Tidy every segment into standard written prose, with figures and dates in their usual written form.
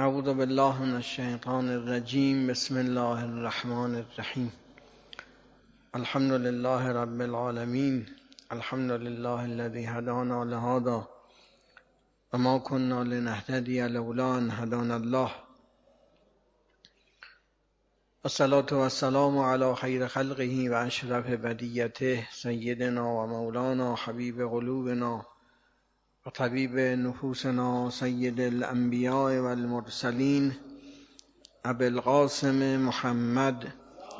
اعوذ بالله من الشیطان الرجیم. بسم الله الرحمن الرحیم. الحمد لله رب العالمین. الحمد لله الذي هدانا لهذا وما كنا لنهتدي لولا ان هدانا الله. والصلاة والسلام على خیر خلقه و اشرف بریته سیدنا و مولانا حبیب قلوبنا و طبیب نفوسنا سید الانبیاء والمرسلین ابی القاسم محمد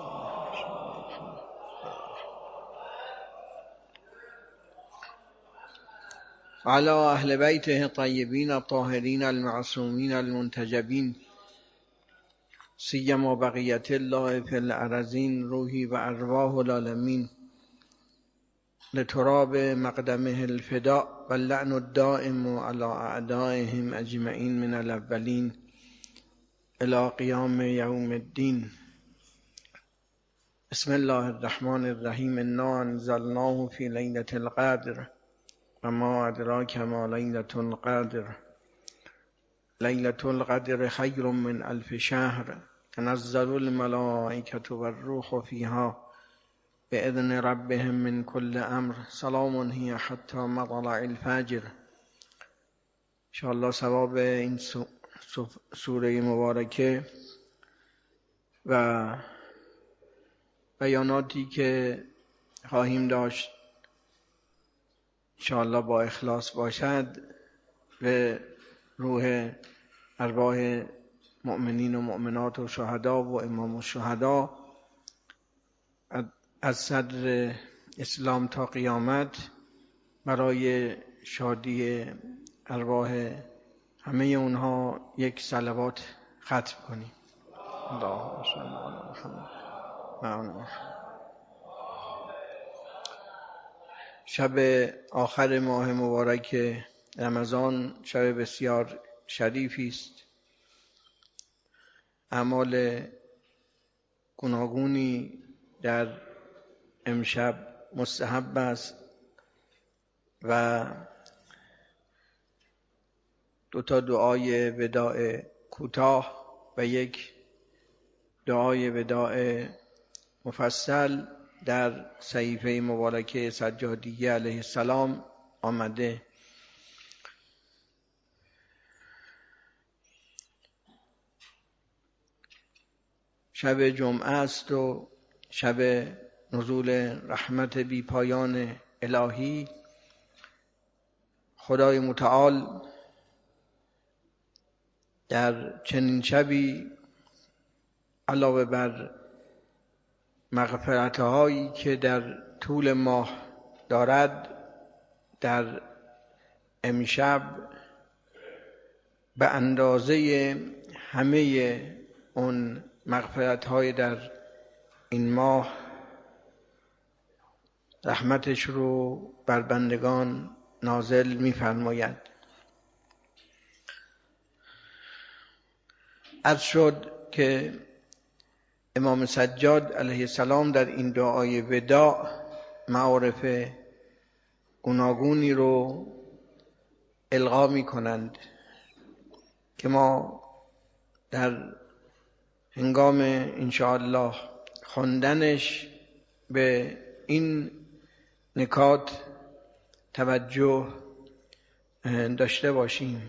و علی اهل بیته الطیبین الطاهرین المعصومین المنتجبین سیما بقیة الله فی الارضین روحی و ارواح العالمین لتراب مقدمه الفداء واللعن الدائم على اعدائهم اجمعین من الاولین الى قیام یوم الدین. بسم الله الرحمن الرحیم. انا انزلناه فی لیلة القدر و ما ادراک ما لیلة القدر. لیلة القدر خیر من الف شهر تنزل الملائکة والروح فیها باذن ربهم من كل امر سلام هی حتی مطلع الفجر. انشاءالله ثواب این سوره مبارکه و بیاناتی که خواهیم داشت انشاءالله با اخلاص باشد به روح ارواح مؤمنین و مؤمنات و شهدا و امام الشهدا از صدر اسلام تا قیامت برای شادی ارواح همه اونها یک صلوات ختم کنیم. اللهم صل علی محمد. شب آخر ماه مبارک رمضان شب بسیار شریفی است. اعمال گوناگونی در امشب مستحب است و دو تا دعای وداع کوتاه و یک دعای وداع مفصل در صحیفه مبارکه سجادیه علیه السلام آمده. شب جمعه است و شب نزول رحمت بی پایان الهی. خدای متعال در چنین شبی علاوه بر مغفرت‌هایی که در طول ماه دارد، در امشب به اندازه همه اون مغفرت‌های در این ماه رحمتش رو بر بندگان نازل می‌فرماید. عرض شد که امام سجاد علیه السلام در این دعای وداع معارف گوناگونی رو القا می کنند که ما در هنگام انشاءالله خواندنش به این نکات توجه داشته باشیم.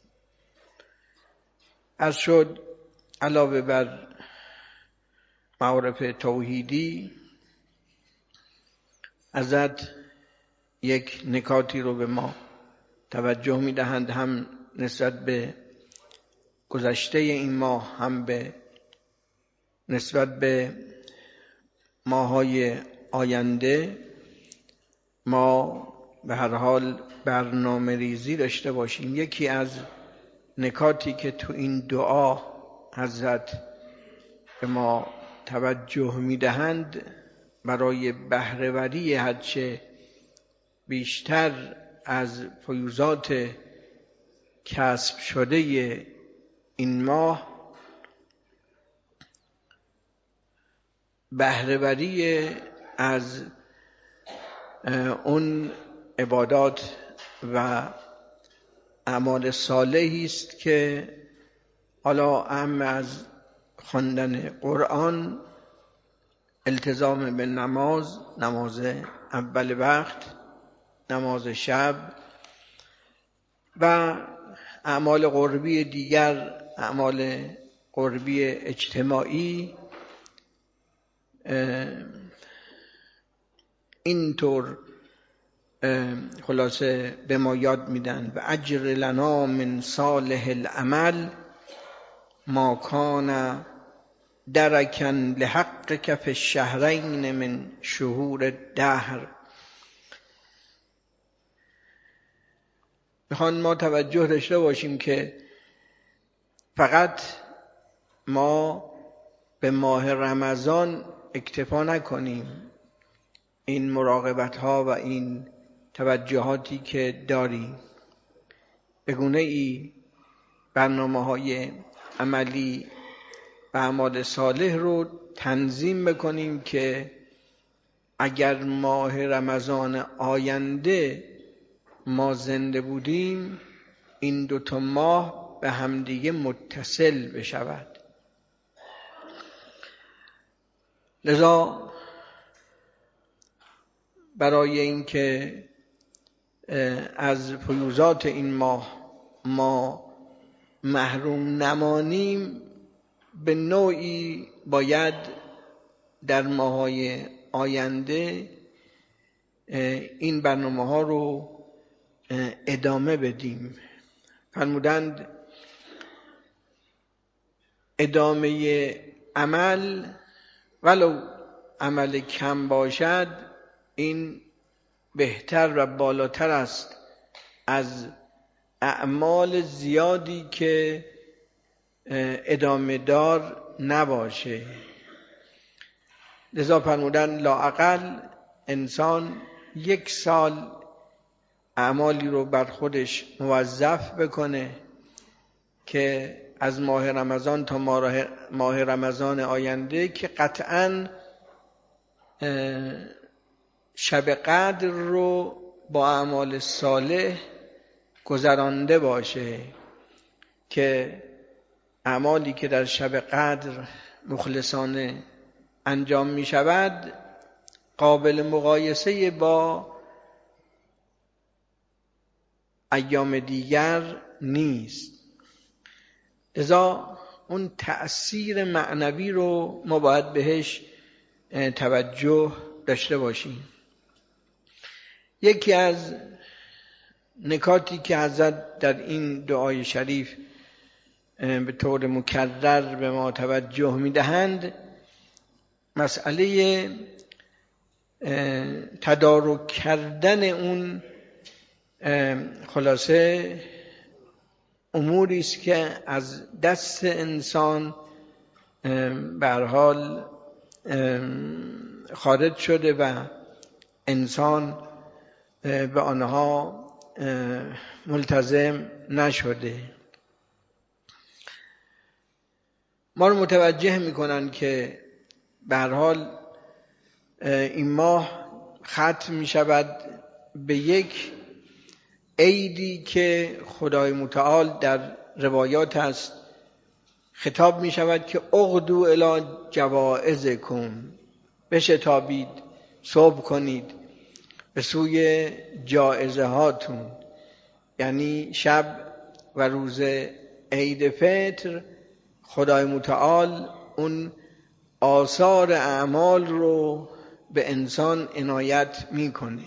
عرض شد علاوه بر معارف توحیدی ازت یک نکاتی رو به ما توجه می‌دهند، هم نسبت به گذشته این ماه هم به نسبت به ماه‌های آینده. ما به هر حال برنامه ریزی داشته باشیم. یکی از نکاتی که تو این دعا حضرت به ما توجه می‌دهند برای بهره‌وری هرچه بیشتر از فیوزات کسب شده این ماه، بهره‌وری از اون عبادات و اعمال صالحی است که حالا اهم از خواندن قرآن التزام به نماز اول وقت، نماز شب و اعمال قربی دیگر، اعمال قربی اجتماعی اینطور خلاصه به ما یاد میدن. و اجر لنا من صالح العمل ما کان درکا لحقک فی الشهرین من شهور الدهر. میخوان ما توجه داشته باشیم که فقط ما به ماه رمضان اکتفا نکنیم. این مراقبت ها و این توجهاتی که داریم به گونه ای برنامه های عملی و اعمال صالح رو تنظیم بکنیم که اگر ماه رمضان آینده ما زنده بودیم این 2 ماه به همدیگه متصل بشود. لذا برای اینکه از فیوضات این ماه ما محروم نمانیم به نوعی باید در ماه‌های آینده این برنامه ها رو ادامه بدیم. فرمودند ادامه عمل ولو عمل کم باشد این بهتر و بالاتر است از اعمال زیادی که ادامه دار نباشه. لذا فرمودن لااقل انسان 1 سال اعمالی رو بر خودش موظف بکنه که از ماه رمضان تا ماه رمضان آینده که قطعاً شب قدر رو با اعمال صالح گذرانده باشه، که اعمالی که در شب قدر مخلصانه انجام می شود قابل مقایسه با ایام دیگر نیست. لذا اون تأثیر معنوی رو ما باید بهش توجه داشته باشیم. یکی از نکاتی که حضرت در این دعای شریف به طور مکرر به ما توجه می‌دهند مسئله تدارک کردن اون خلاصه اموری است که از دست انسان به هر حال خارج شده و انسان به آنها ملتزم نشده. ما رو متوجه میکنن که به هر حال این ماه ختم می شود به یک عیدی که خدای متعال در روایات هست خطاب می شود که اغدوا الی جوائزکم، بشتابید، صبح کنید به سوی جایزه هاتون. یعنی شب و روز عید فطر خدای متعال اون آثار اعمال رو به انسان عنایت میکنه.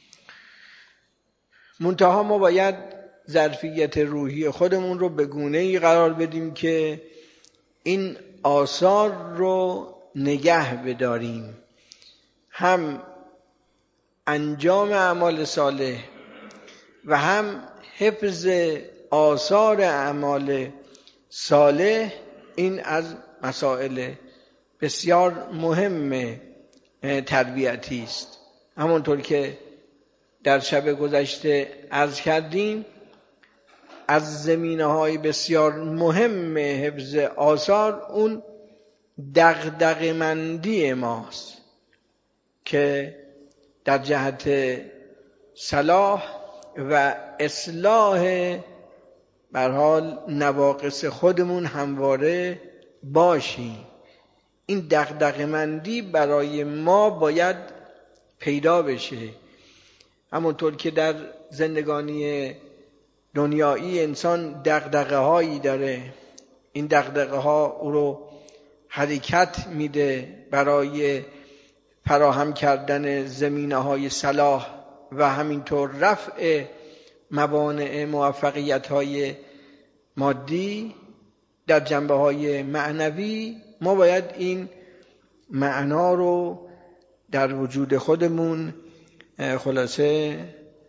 منتها ما باید ظرفیت روحی خودمون رو به گونه‌ای قرار بدیم که این آثار رو نگه بداریم، هم انجام اعمال صالح و هم حفظ آثار اعمال صالح. این از مسائل بسیار مهم تربیتی است. همونطور که در شب گذشته عرض کردیم از زمینه‌های بسیار مهم حفظ آثار اون دغدغه‌مندی ماست که در جهت صلاح و اصلاح به هر حال نواقص خودمون همواره باشیم. این دغدغه‌مندی برای ما باید پیدا بشه. همونطور که در زندگانی دنیایی انسان دغدغه‌هایی داره، این دغدغه‌ها او رو حرکت میده برای فراهم کردن زمینه‌های صلاح و همینطور رفع موانع موفقیت‌های مادی. در جنبه‌های معنوی ما باید این معنا رو در وجود خودمون خلاصه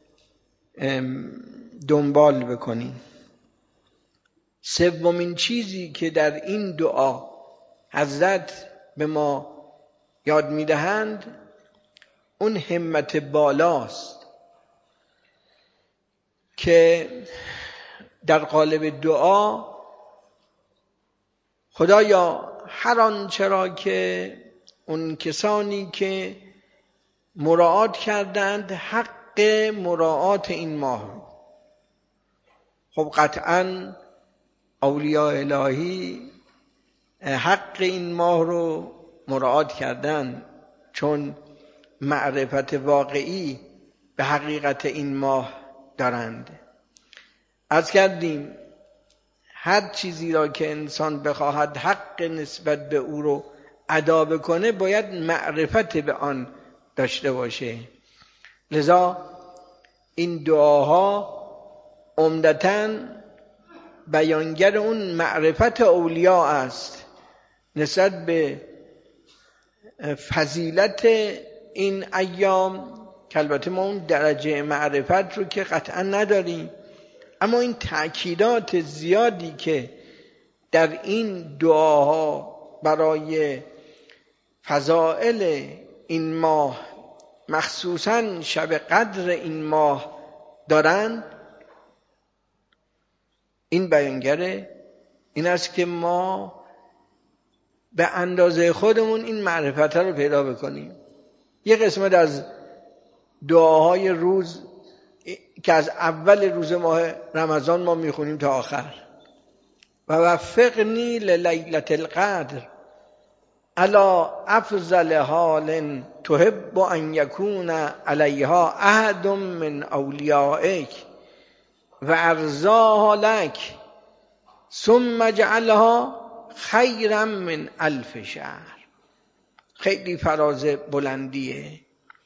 دنبال بکنیم. سومین چیزی که در این دعا حضرت به ما یاد میدهند اون همت بالاست که در قالب دعا خدایا هر آنچه را که اون کسانی که مراعات کردند حق مراعات این ماه، خب قطعاً اولیاء الهی حق این ماه رو مراعات کردن، چون معرفت واقعی به حقیقت این ماه دارند. عرض کردیم هر چیزی را که انسان بخواهد حق نسبت به او رو ادا بکنه باید معرفت به آن داشته باشه. لذا این دعاها عمدتاً بیانگر اون معرفت اولیاء است نسبت به فضیلت این ایام، که البته ما اون درجه معرفت رو که قطعا نداریم، اما این تأکیدات زیادی که در این دعاها برای فضائل این ماه مخصوصاً شب قدر این ماه دارند، این بیانگره این است که ما به اندازه خودمون این معرفت رو پیدا بکنیم. یه قسمت از دعاهای روز که از اول روز ماه رمضان ما میخونیم تا آخر، و وفقنی للیلة القدر علی افضل حال تحب ان یکون علیها احد من اولیائک و ارضاها لک ثم اجعلها خیرا من 1000 شهر. خیلی فراز بلندیه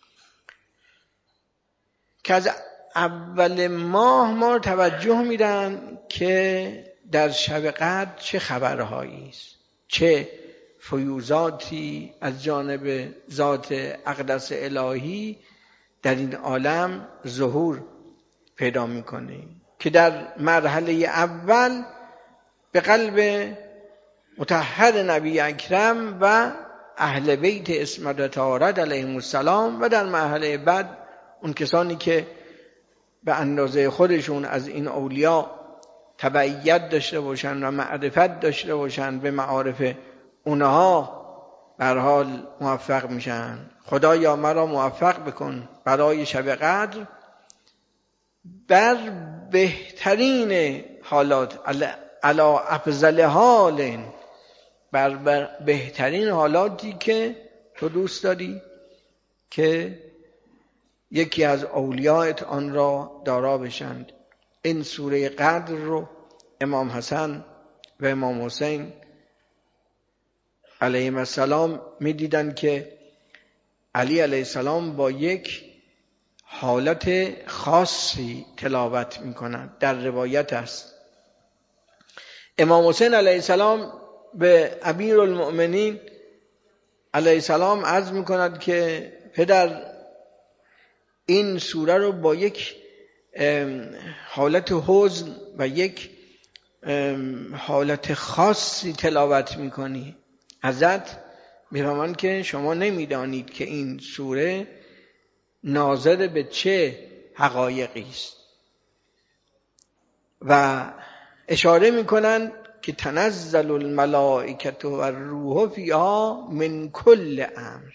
که از اول ماه ما توجه میدن که در شب قدر چه خبرهایی است، چه فیوضاتی از جانب ذات اقدس الهی در این عالم ظهور پیدا میکنه، که در مرحله اول به قلب مطهر نبی اکرم و اهل بیت عصمت و طهارت علیهم السلام، و در مرحله بعد اون کسانی که به اندازه خودشون از این اولیاء تبعیت داشته باشن و معرفت داشته باشن به معارف اونها به هر حال موفق میشن. خدایا مرا موفق بکن برای شب قدر بر بهترین حالات، علا افضل حال، بر بهترین حالاتی که تو دوست داری که یکی از اولیایت آن را دارا بشند. این سوره قدر رو امام حسن و امام حسین علیهم السلام می دیدن که علی علیه السلام با یک حالت خاصی تلاوت می کنند. در روایت است امام حسین علیه السلام به امیرالمؤمنین علیه السلام عرض می کند که پدر این سوره رو با یک حالت حزن و یک حالت خاصی تلاوت میکنی. حضرت میفهمند که شما نمیدانید که این سوره ناظر به چه حقایقی است، و اشاره میکنند که تنزل الملائکه و الروح فیها من کل امر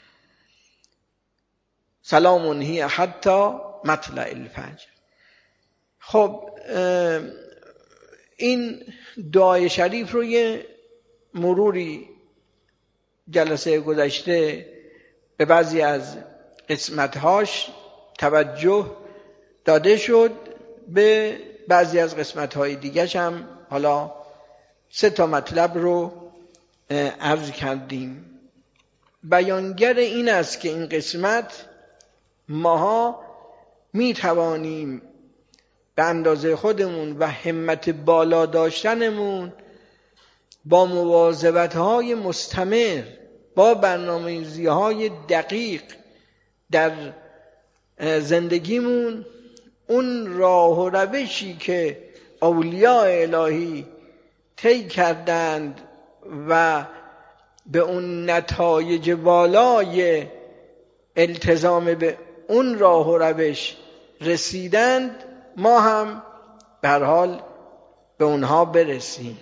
سلام هی حتی مطلع الفجر. خب این دعای شریف رو یه مروری جلسه گذشته به بعضی از قسمت‌هاش توجه داده شد، به بعضی از قسمت‌های دیگرش هم حالا 3 مطلب رو عرض کردیم. بیانگر این است که این قسمت ماها می توانیم به اندازه خودمون و همت بالا داشتنمون با مواظبت‌های مستمر، با برنامه‌ریزی‌های دقیق در زندگیمون اون راه و روشی که اولیاء الهی طی کردند و به اون نتایج بالای التزام به اون راه و روش رسیدند، ما هم به هر حال به اونها برسیم.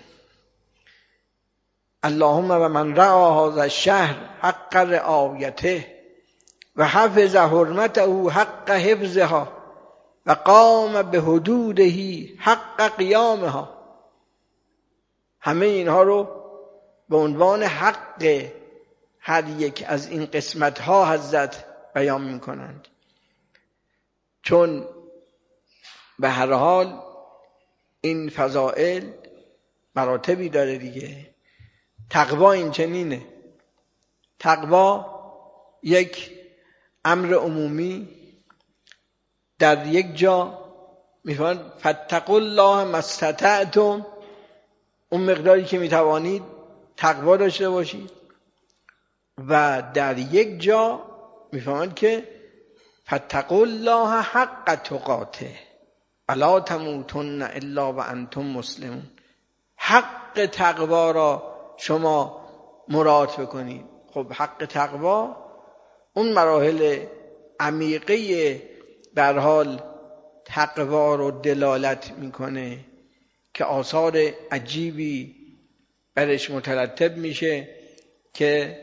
اللهم و من رعا هذا الشهر حق رعایته و حفظ حرمته حق حفظها و قام به حدوده حق قیامها. همه اینها رو به عنوان حق هر یک از این قسمت‌ها حضرت بیان می‌کنند، چون به هر حال این فضائل مراتبی داره دیگه. تقوا این چنینه. تقوا یک امر عمومی در یک جا میفرماید فاتقوا الله ما استطعتم، اون مقداری که میتوانید تقوا داشته باشید، و در یک جا میفرماید که فاتقوا الله حق تقاته ولا تموتن الا وانتم مسلمون. حق تقوا را شما مراعات بکنید. خب حق تقوا اون مراحل عمیقه در حال تقوا رو دلالت میکنه که آثار عجیبی برش مترتب میشه که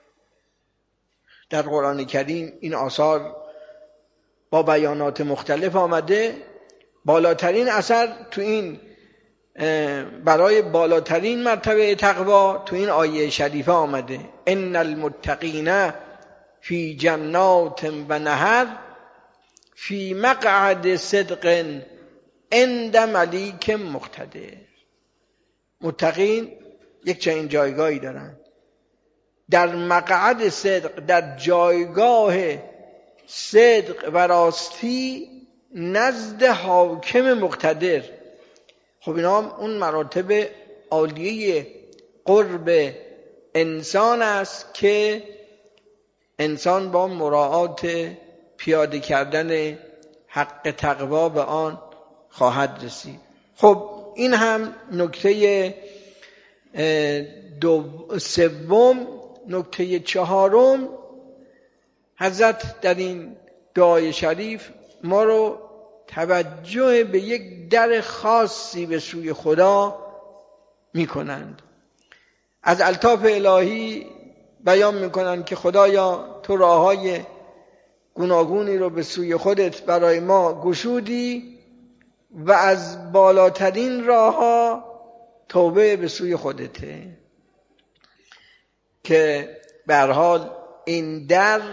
در قرآن کریم این آثار با بیانات مختلف آمده. بالاترین اثر تو این برای بالاترین مرتبه تقوا تو این آیه شریفه آمده: ان المتقین فی جنات و نهر فی مقعد صدق عند ملیک مقتدر. متقین یک چنین جایگاهی دارن، در مقعد صدق، در جایگاه صدق و راستی نزد حاکم مقتدر. خب اینا هم اون مراتب عالیه قرب انسان است که انسان با مراعات پیاده کردن حق تقوا به آن خواهد رسید. خب این هم نکته سوم. نکته چهارم، حضرت در این دعای شریف ما رو توجه به یک در خاصی به سوی خدا می کنند. از الطاف الهی بیان می کنند که خدایا تو راههای گوناگونی رو به سوی خودت برای ما گشودی و از بالاترین راهها توبه به سوی خودته، که به هر حال این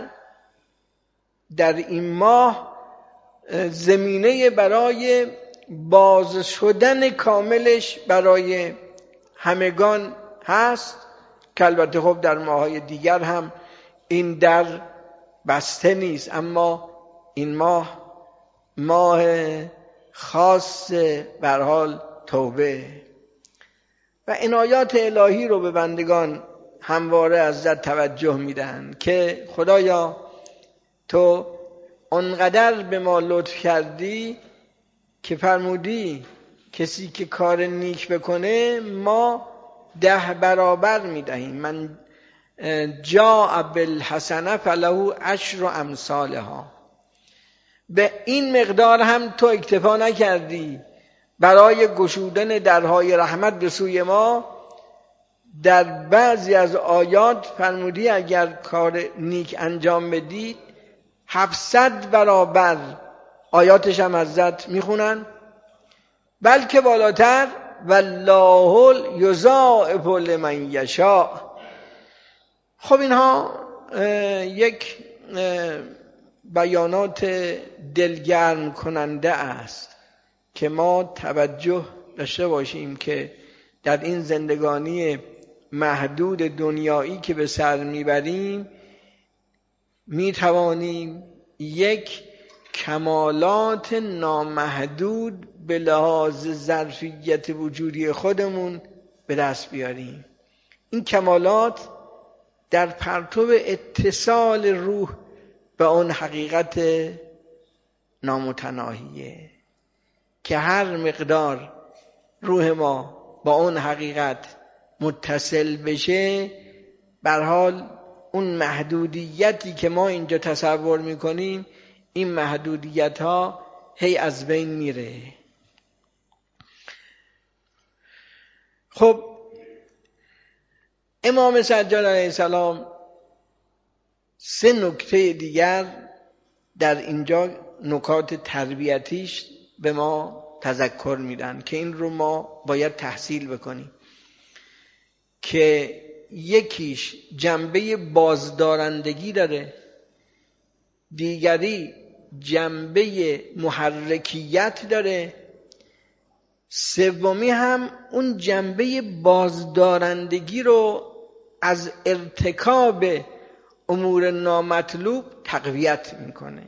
در این ماه زمینه برای باز شدن کاملش برای همگان هست، که البته خب در ماه‌های دیگر هم این در بسته نیست، اما این ماه خاص به هر حال توبه و عنایات الهی رو به بندگان همواره ازت توجه میدن که خدایا تو اونقدر به ما لطف کردی که فرمودی کسی که کار نیک بکنه ما 10 برابر میدهیم. من جاء بالحسنه فله عشر امثالها. به این مقدار هم تو اکتفا نکردی برای گشودن درهای رحمت به سوی ما. در بعضی از آیات فرمودی اگر کار نیک انجام بدید 700 برابر، آیاتش هم حضرت میخونن، بلکه بالاتر والله یضاعف لمن یشاء. خب اینها یک بیانات دلگرم کننده است که ما توجه داشته باشیم که در این زندگانی محدود دنیایی که به سر میبریم میتوانیم یک کمالات نامحدود به لحاظ ظرفیت وجودی خودمون به دست بیاریم. این کمالات در پرتو اتصال روح به اون حقیقت نامتناهیه که هر مقدار روح ما با اون حقیقت متصل بشه، به هر حال اون محدودیتی که ما اینجا تصور میکنیم این محدودیت ها هی از بین میره. خب امام سجاد علیه السلام 3 نکته دیگر در اینجا نکات تربیتیش به ما تذکر میدن که این رو ما باید تحصیل بکنیم، که یکیش جنبه بازدارندگی داره، دیگری جنبه محرکیت داره، سومی هم اون جنبه بازدارندگی رو از ارتکاب امور نامطلوب تقویت میکنه.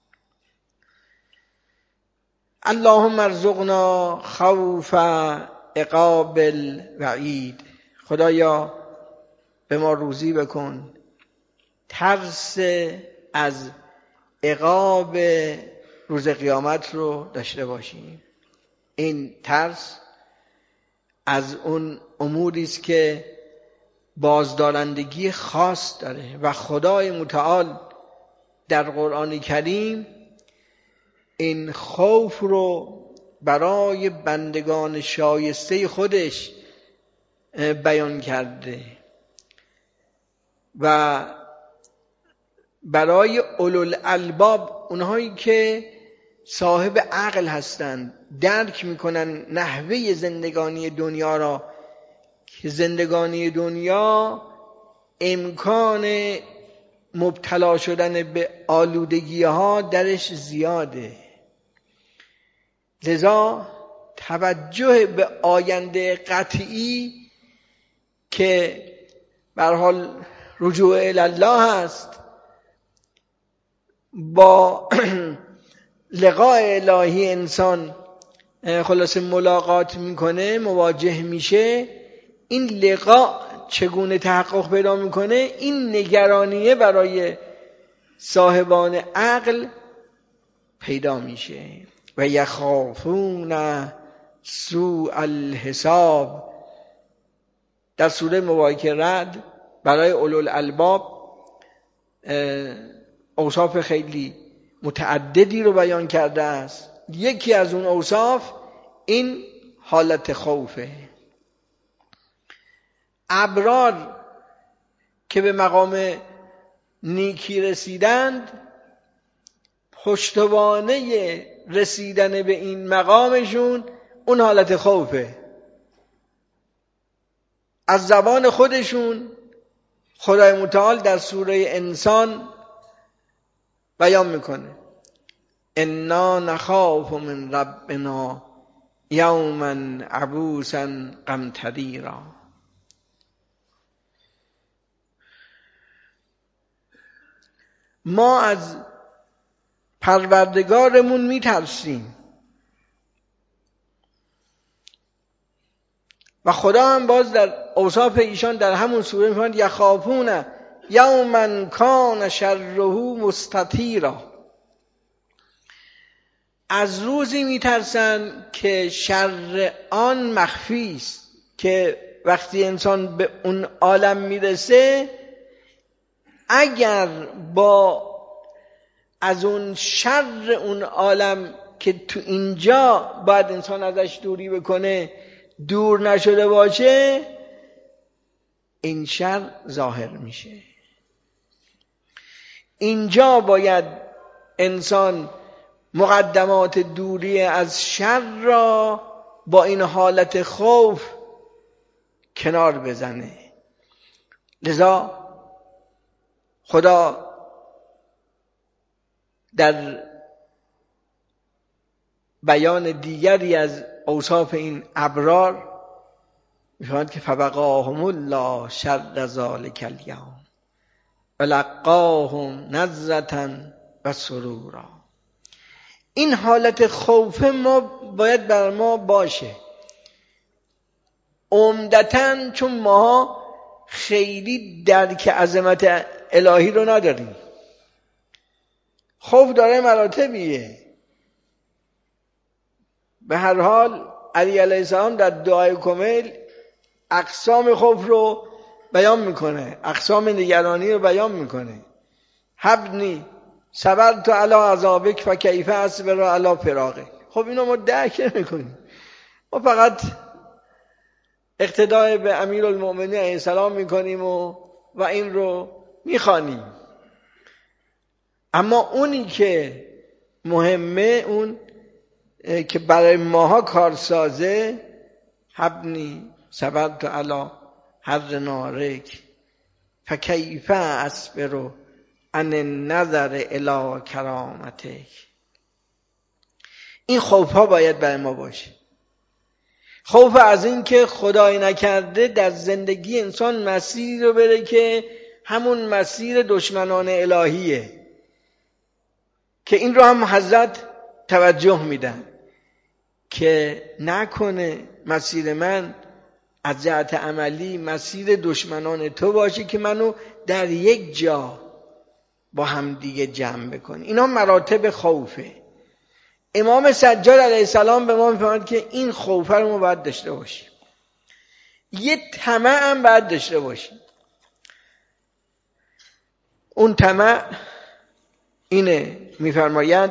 اللهم ارزقنا خوف عقاب الوعید. خدایا به ما روزی بکن ترس از عقاب روز قیامت رو داشته باشیم. این ترس از اون اموری است که بازدارندگی خاص داره و خدای متعال در قرآن کریم این خوف رو برای بندگان شایسته خودش بیان کرده و برای اولوالالباب، اونهایی که صاحب عقل هستند، درک میکنن نحوه زندگانی دنیا را که زندگانی دنیا امکان مبتلا شدن به آلودگی ها درش زیاده. لذا توجه به آینده قطعی که به هر حال رجوع الی الله است، با لقاء الهی انسان خلاص ملاقات میکنه، مواجه میشه. این لقاء چگونه تحقق پیدا میکنه؟ این نگرانیه برای صاحبان عقل پیدا میشه. و یخافون سوء الحساب. در سوره مبارکه رعد برای اولوالالباب اوصاف خیلی متعددی رو بیان کرده است. یکی از اون اوصاف این حالت خوفه. ابرار که به مقام نیکی رسیدند، پشتوانه رسیدن به این مقامشون اون حالت خوفه. از زبان خودشون خدای متعال در سوره انسان بیان میکنه انا نخاف من ربنا یوما عبوسا قمطریرا. ما از پروردگارمون میترسیم و خدا هم باز در اوصاف ایشان در همون سوره میفرماید یخافون یوما کان شره مستطیرا. از روزی میترسن که شر آن مخفی است، که وقتی انسان به اون عالم میرسه اگر با از اون شر اون عالم که تو اینجا باید انسان ازش دوری بکنه دور نشده باشه، این شر ظاهر میشه. اینجا باید انسان مقدمات دوری از شر را با این حالت خوف کنار بزنه. لذا خدا در بیان دیگری از اوصاف این ابرار می‌فرماید که فبقاهم الله شر ذلک الیوم ولقاهم نضرة و سرورا. این حالت خوف ما باید بر ما باشه، عمدتاً چون ما خیلی درک عظمت الهی رو نداریم. خوف داره مراتبیه. به هر حال علی علیه السلام در دعای کمیل اقسام خوف رو بیان میکنه، اقسام نگرانی رو بیان میکنه. حبنی صبرت علی عذابک فکیف اصبر علی فراقک. خب اینو ما درک نمیکنیم، ما فقط اقتدای به امیرالمؤمنین علیه السلام میکنیم و این رو میخوانیم. اما اونی که مهمه، اون که برای ماها کارسازه، حبنی صبرت علی حر نارک فکیف اصبر عن النظر الی کرامتک. این خوف ها باید برای ما باشه. خوف از این که خدای نکرده در زندگی انسان مسیری رو بره که همون مسیر دشمنان الهیه، که این رو هم حضرت توجه میدن که نکنه مسیر من از جهت عملی مسیر دشمنان تو باشه که منو در یک جا با هم دیگه جمع بکنه. اینا مراتب خوفه. امام سجاد علیه السلام به ما میفرماید که این خوفه رو ما باید داشته باشیم. یه طمع هم باید داشته باشیم. اون طمع اینه، میفرماید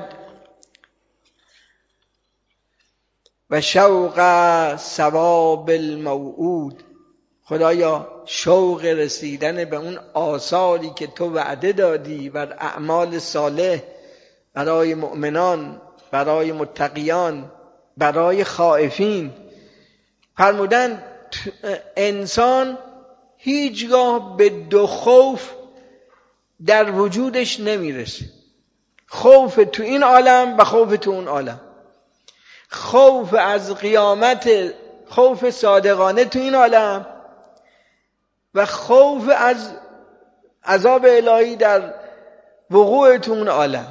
و شوق ثواب الموعود. خدایا شوق رسیدن به اون آثاری که تو وعده دادی بر اعمال صالح برای مؤمنان، برای متقیان، برای خائفین. فرمودن انسان هیچگاه به دو خوف در وجودش نمیرسه، خوف تو این عالم و خوف تو اون عالم. خوف از قیامت، خوف صادقانه تو این عالم، و خوف از عذاب الهی در وقوع تو اون عالم.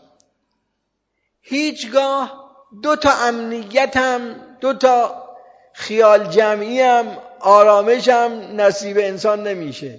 هیچگاه دو تا امنیت هم، دو تا خیال جمعی هم، آرامش هم نصیب انسان نمیشه.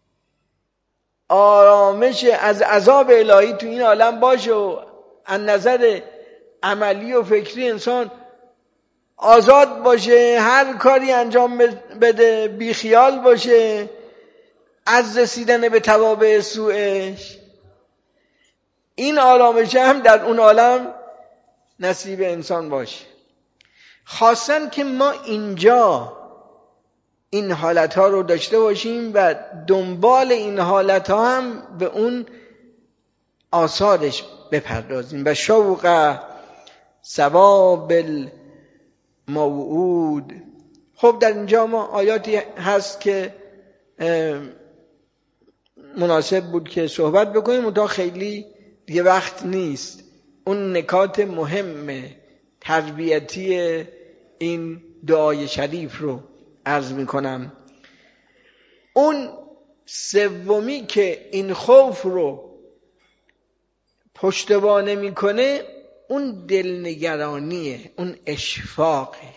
آرامش از عذاب الهی تو این عالم باشه و از نظر عملی و فکری انسان آزاد باشه، هر کاری انجام بده، بی خیال باشه از رسیدن به توابع سوءش. این آرامش هم در اون عالم نصیب انسان باشه. خواستن که ما اینجا این حالتها رو داشته باشیم و دنبال این حالتها هم به اون آثارش بپردازیم. و شوق ثواب الموعود. خب در اینجا ما آیاتی هست که مناسب بود که صحبت بکنیم، تا خیلی دیگه وقت نیست. اون نکات مهم تربیتی این دعای شریف رو عرض میکنم. اون سومی که این خوف رو پشتوانه میکنه، اون دلنگرانیه، اون اشفاقه.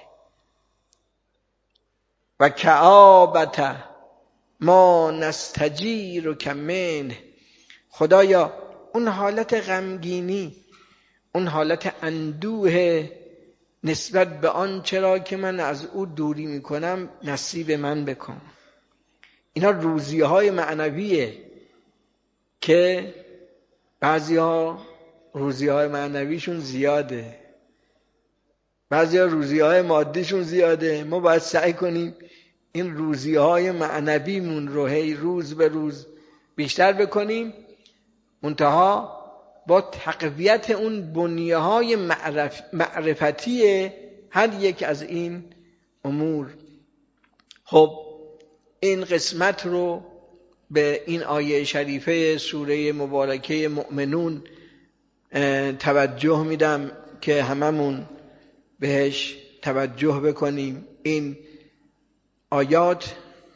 و کآبت ما نستجیرک منه. خدایا اون حالت غمگینی، اون حالت اندوه نسبت به آن چرا که من از او دوری میکنم نصیب من بکن. اینا روزیه های معنویه که بعضی ها روزیه های معنویشون زیاده، بعضی ها روزیه های مادیشون زیاده. ما باید سعی کنیم این روزیه های معنویمون رو هی روز به روز بیشتر بکنیم، منتها با تقویت اون بنیه های معرفتی هر یک از این امور. خب این قسمت رو به این آیه شریفه سوره مبارکه مؤمنون توجه میدم که هممون بهش توجه بکنیم. این آیات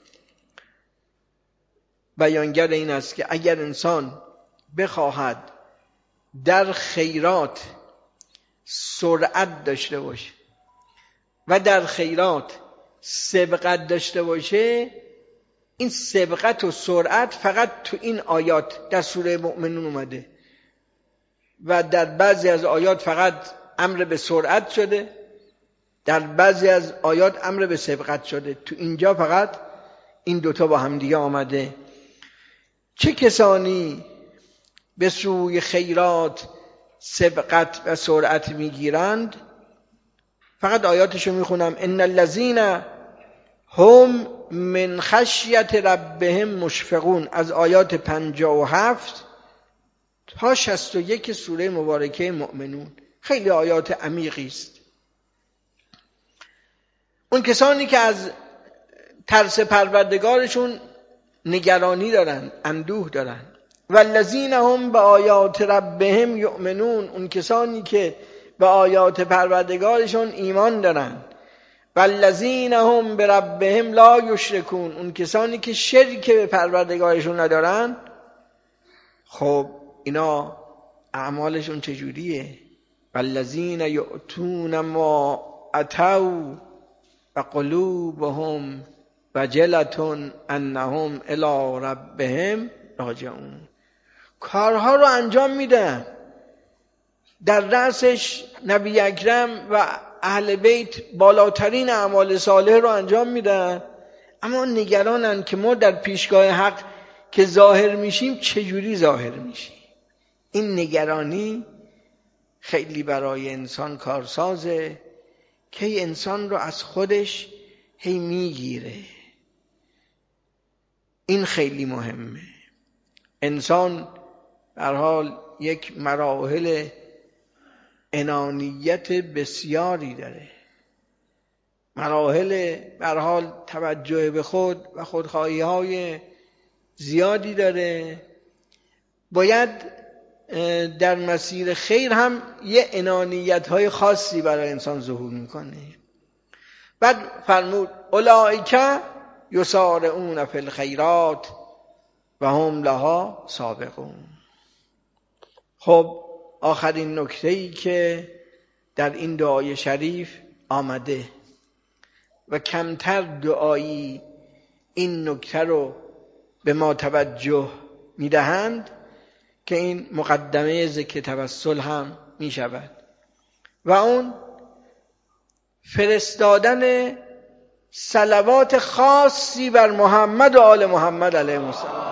بیانگر این است که اگر انسان بخواهد در خیرات سرعت داشته باشه و در خیرات سبقت داشته باشه، این سبقت و سرعت فقط تو این آیات در سوره مؤمنون اومده و در بعضی از آیات فقط امر به سرعت شده، در بعضی از آیات امر به سبقت شده. تو اینجا فقط این دوتا با هم دیگه آمده. چه کسانی به سوی خیرات سبقت و سرعت میگیرند؟ فقط آیاتشو میخونم. ان الذین هم من خشیت ربهم مشفقون، از آیات 57 تا 61 سوره مبارکه مؤمنون. خیلی آیات عمیقی است. اون کسانی که از ترس پروردگارشون نگرانی دارن، اندوه دارن. والذین هم به آیات ربهم یؤمنون، اون کسانی که به آیات پروردگارشون ایمان دارن. والذین هم بربهم لا یشرکون، اون کسانی که شرک به پروردگارشون ندارن. خب اینا اعمالشون چجوریه؟ والذین یؤتون ما اتوا و قلوبهم وجلة انهم الی ربهم راجعون. کارها رو انجام میدن، در رأسش نبی اکرم و اهل بیت بالاترین اعمال صالح رو انجام میدن، اما نگرانن که ما در پیشگاه حق که ظاهر میشیم چجوری ظاهر میشیم. این نگرانی خیلی برای انسان کارسازه که انسان رو از خودش هی میگیره. این خیلی مهمه. انسان به هر حال یک مراحل انانیت بسیاری داره، مراحل به هر حال توجه به خود و خودخواهی های زیادی داره. باید در مسیر خیر هم یه انانیت های خاصی برای انسان ظهور میکنه. بعد فرمود اولئک یسارعون فی الخیرات و هم لها سابقون. خب آخرین نکته‌ای که در این دعای شریف آمده و کمتر دعایی این نکته رو به ما توجه میدهند که این مقدمه ذکر توسل هم می شود و اون فرستادن صلوات خاصی بر محمد و آل محمد علیهم السلام.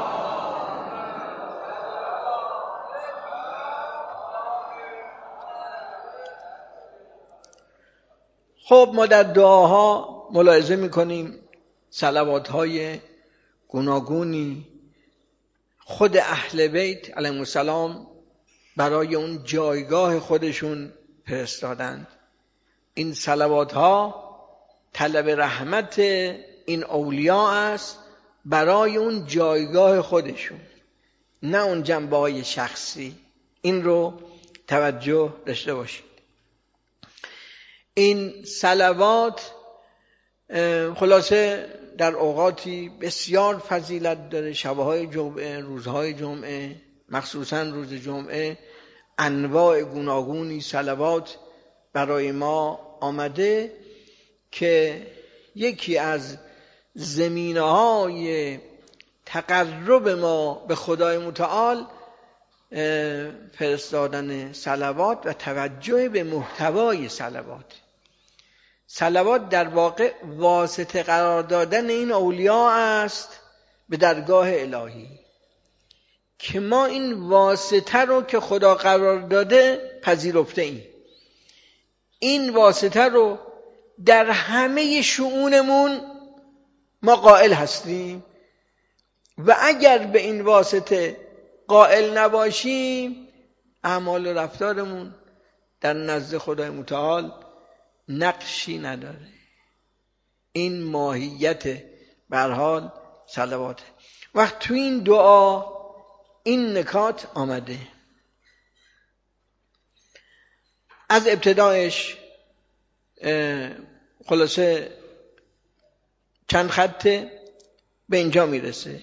خب ما در دعاها ملاحظه میکنیم صلواتهای گوناگونی خود اهل بیت علیهم السلام برای اون جایگاه خودشون فرستادند. این صلواتها طلب رحمت این اولیاء است برای اون جایگاه خودشون، نه اون جنبه‌های شخصی. این رو توجه داشته باشید. این صلوات خلاصه در اوقاتی بسیار فضیلت داره. شبهای جمعه، روزهای جمعه، مخصوصا روز جمعه، انواع گوناگونی صلوات برای ما آمده که یکی از زمینه‌های تقرب ما به خدای متعال فرستادن صلوات و توجه به محتوای صلوات. صلوات در واقع واسطه قرار دادن این اولیاء است به درگاه الهی که ما این واسطه رو که خدا قرار داده پذیرفته ایم. این واسطه رو در همه شؤونمون ما قائل هستیم و اگر به این واسطه قائل نباشیم اعمال و رفتارمون در نزد خدای متعال نقشی نداره. این ماهیت به هر حال صلواته. وقت تو این دعا این نکات آمده. از ابتدایش خلاصه چند خطه به اینجا میرسه.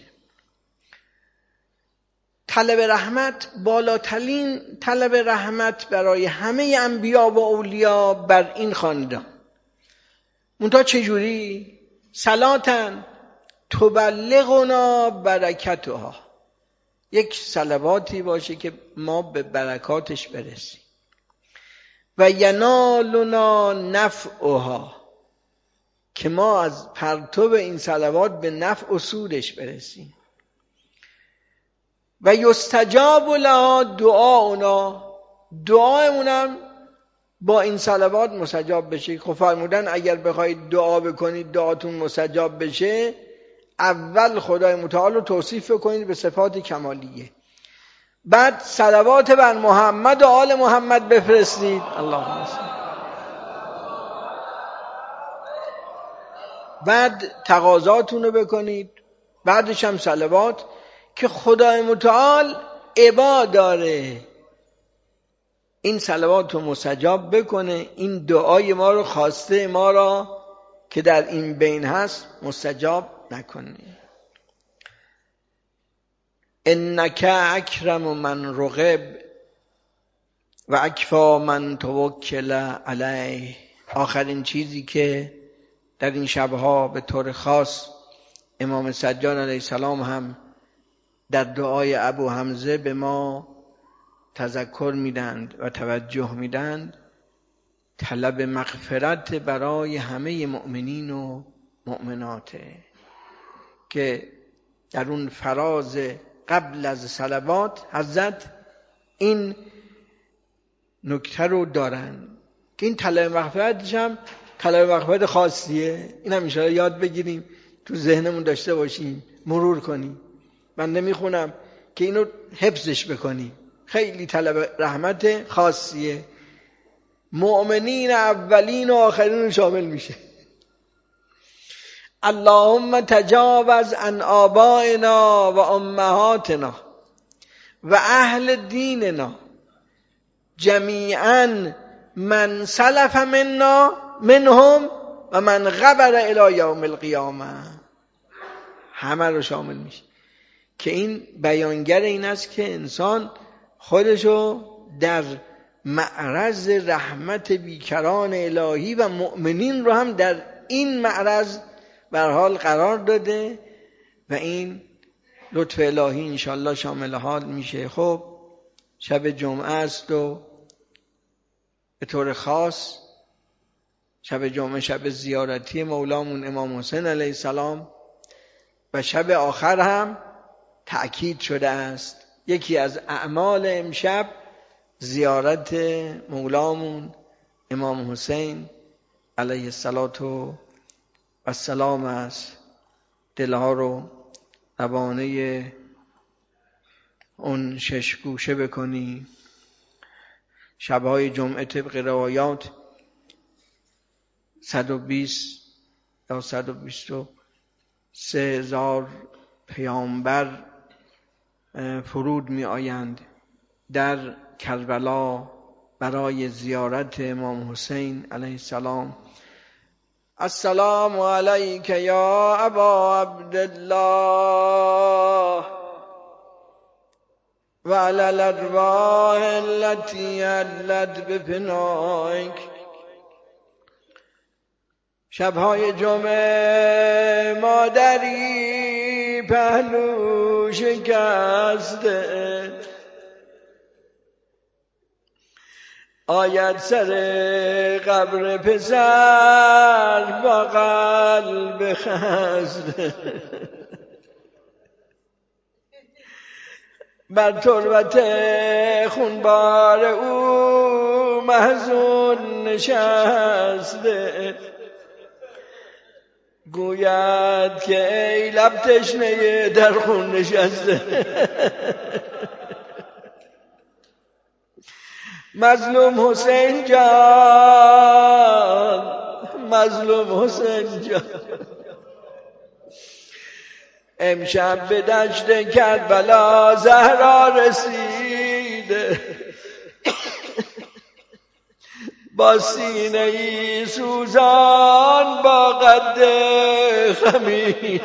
طلب رحمت، بالاترین طلب رحمت برای همه انبیا و اولیا بر این خاندان. منتها چجوری؟ صلاتن تبلغنا برکتها، یک صلواتی باشه که ما به برکاتش برسیم. و ینالنا نفعها، که ما از پرتو این صلوات به نفع و سودش برسیم. و یستجاب لها دعاؤنا، دعایمونم با این صلوات مستجاب بشه. خب فرمودن اگر بخواید دعا بکنید دعاتون مستجاب بشه، اول خدای متعال رو توصیف کنید به صفات کمالیه، بعد صلوات بر محمد و آل محمد بفرستید. اللهم صل. بعد تقاضاتون رو بکنید، بعدش هم صلوات، که خدای متعال عبا داره این صلوات رو مستجاب بکنه، این دعای ما رو، خواسته ما را که در این بین هست مستجاب نکنه. انک اکرم من رغب و اکفا من توکل علیه. آخرین چیزی که در این شبها به طور خاص امام سجاد علیه السلام هم در دعای ابو حمزه به ما تذکر میدند و توجه میدند، طلب مغفرت برای همه مؤمنین و مؤمناته که در اون فراز قبل از صلوات حضرت این نکته رو دارن که این طلب مغفرتش هم طلب مغفرت خاصیه. این هم انشاءالله یاد بگیریم، تو ذهنمون داشته باشیم، مرور کنیم. من نمیخونم که اینو حفظش بکنیم. خیلی طلب رحمت خاصیه، مؤمنین اولین و آخرین رو شامل میشه. اللهم تجاوز عن آبائنا و امهاتنا و اهل دیننا جمیعا من سلف منا منهم و من غبر الی یوم القیامه. همه رو شامل میشه که این بیانگر این است که انسان خودشو در معرض رحمت بیکران الهی و مؤمنین رو هم در این معرض به هر حال قرار داده و این لطف الهی انشالله شامل حال میشه. خب شب جمعه است و به طور خاص شب جمعه شب زیارتی مولامون امام حسین علیه السلام و شب آخر هم تأکید شده است. یکی از اعمال امشب زیارت مولامون امام حسین علیه السلام است. دلها رو روانه اون شش گوشه بکنی. شبهای جمعه طبق روایات 120 یا 123,000 پیامبر فرود می آیند در کربلا برای زیارت امام حسین علیه السلام. السلام علیک یا ابا عبدالله و علی الارواح التي علت بفنائک. شبهای جمعه مادری پهلو شکسته آید سر قبر پسر با قلب خسته، بر تربت خونبار او محزون نشسته، گوید که ای لب تشنه در خون نشسته. مظلوم حسین جان، مظلوم حسین جان، امشب به دشت کربلا زهرا رسیده، با سینه ای سوزان با قد خمیر،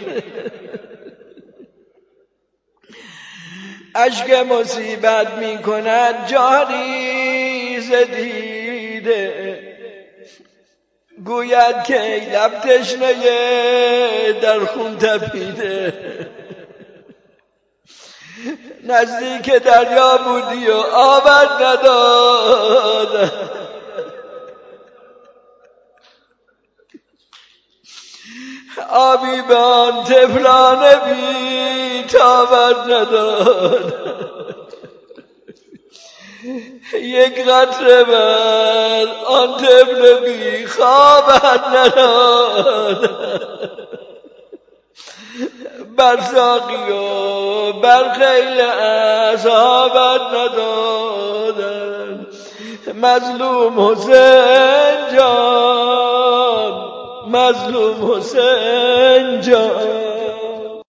اشک مصیبت می کند جاری ز دیده، گوید که ای لب تشنه در خون تپیده، نزدیک دریا بودی و آبت نداد، آبی به آن طفلان بی تابت نداد، یک قطره بر آن طفل بی خوابت نداد، بر ساقی و بر خیل اصحابت ندادن. مظلوم حسین جان، مظلوم حسین جان.